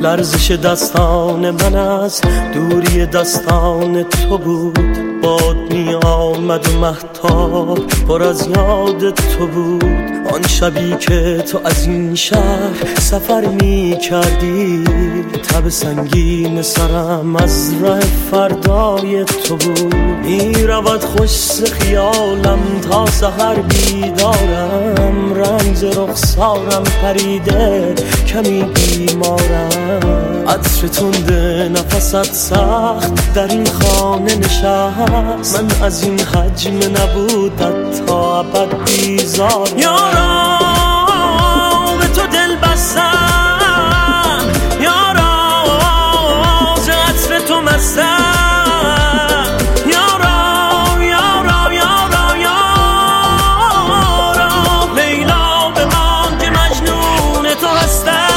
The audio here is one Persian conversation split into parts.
لرزش دستان من از دوری دستان تو بود. باد می آمد و مهتاب پر از یاد تو بود. آن شبی که تو از این شهر سفر می کردی، تب سنگین سرم از راه فردای تو بود. می رود خوش خیالم تا سحر بیدارم، رنج رخسارم پریده کمی بیمارم. عطر تنده نفست سخت در این خانه نشست، من از این حجم نبودت تا ابد بیزارم. یارا به تو دل بستم، یارا ز عطر تو مستم، یارا یارا یارا یارا لیلا بمان که مجنون تو هستم.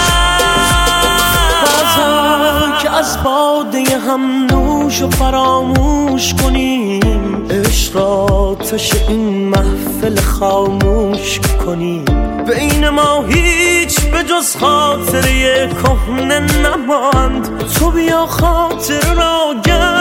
بازم که از باده هم نوش و فراموش کنیم، عشق را آتش این محفل خاموش کنیم. بین ما هیچ به جز خاطره کهنه نماند، تو بیا خاطر را